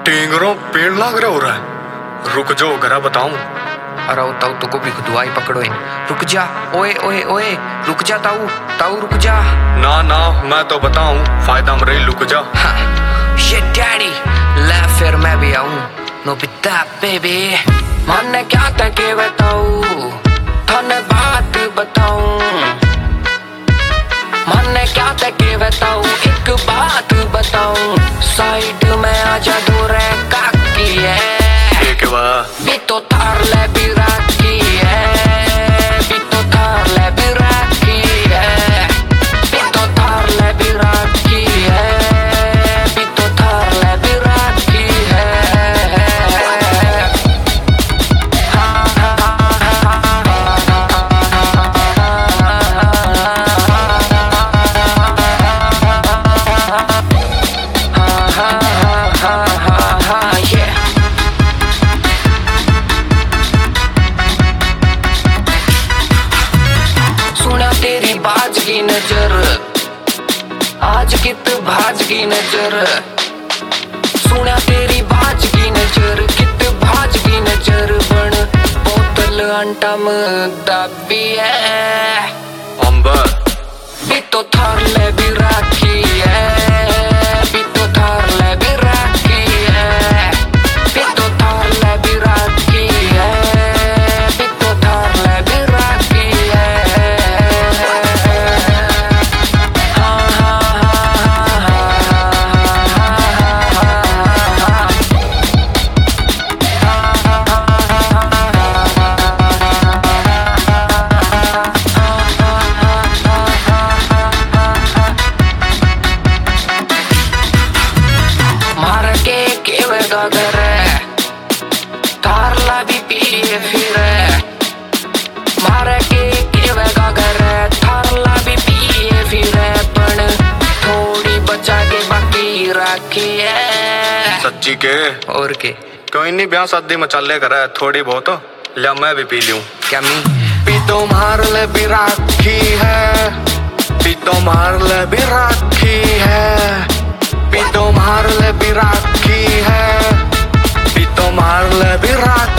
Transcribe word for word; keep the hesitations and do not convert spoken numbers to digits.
टेंगरों पेड़ लाग रहा हो रहा है। रुक जाओ घरा बताऊं। अरे ताऊ तो को भी खुदवाई पकड़ो है। रुक जा, ओए ओए ओए रुक जा ताऊ, ताऊ रुक जा। ना ना मैं तो बताऊं, फायदा में रही रुक जा। ये डैडी ले फिर मैं भी आऊं। नोबिता बेबी मन क्या था के बताऊं, थाने बात बताऊं। मन क्या था के बताऊं, एक बात बताऊं। साइड में आजा दूर काकी है। एक बार भी तो थार ले भी राखी है, भी तो थार ले भी राखी है, भी तो थार ले भी राखी है, भी तो थार ले भी राखी है। हाँ हाँ हाँ हाँ yeah। सुना तेरी बाज की नजर, आज कित भाज की नजर। सुना तेरी बाज की नजर, कित भाज की नजर। बन बोतल अंटम दबी है। अंबर भी तो थार ले भी राखी है, भी तो थार ले भी राखी है, भी तो थार ले भी राखी है, भी तो थार ले भी राखी है। हाँ हाँ हाँ मार के केवे गागर थारला भी पिए फिर। मार के केवे गागर थारला भी पिए फिर। पण थोड़ी बचा के बाकी राखी है। सच्ची के और के कोई नहीं, ब्याह शादी में चल ले करा है थोड़ी बहुत, लिया मैं भी पी लूं। क्या मी पी तो मार ले भी राखी है, पी तो मार ले भी राखी है, पी तो मार ले भी राखी है, पी तो मार ले भी राखी